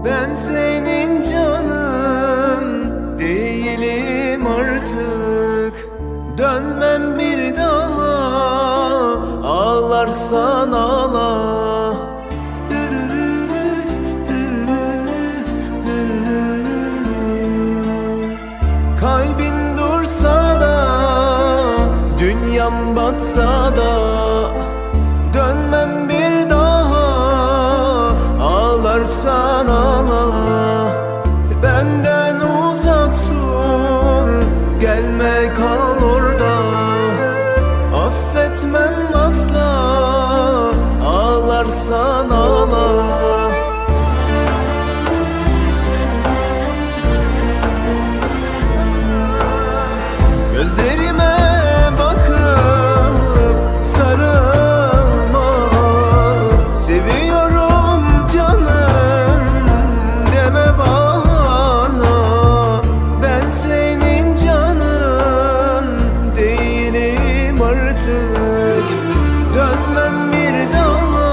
Ben senin canın değilim artık. Dönmem bir daha, ağlarsan ağla. Kalbim dursa da, dünyam batsa da, dönmem bir daha, ağlarsan ağla. Benden uzak dur, gelme kal orada. Affetmem asla, ağlarsan ağla. Gözlerime bakıp sarılma, seviyorum canım deme bana. Ben senin canın değilim artık. Dönmem bir daha,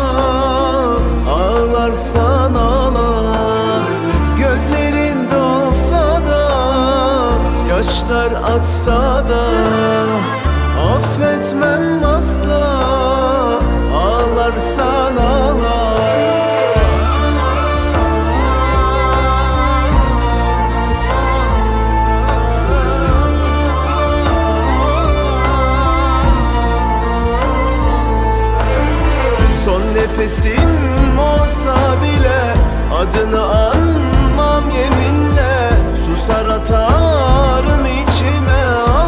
ağlarsan ağla. Gözlerin dolsa da, yaşlar aksa da, affetmem asla, ağlarsan ağla. Son nefesim olsa bile adını anmam yeminle. Susar atarım içime,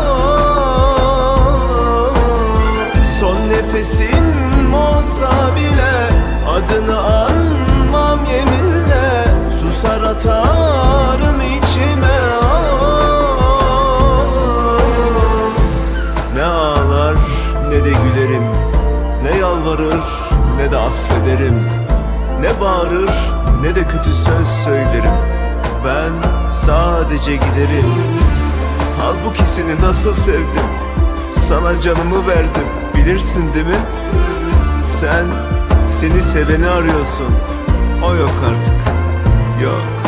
son nefesim olsa bile adını anmam yeminle. Susar atarım içime, ne ağlar ne de gülerim, ne yalvarır ne de affederim, ne bağırır ne de kötü söz söylerim. Ben sadece giderim. Halbuki seni nasıl sevdim, sana canımı verdim, bilirsin değil mi? Sen seni seveni arıyorsun, o yok artık, yok.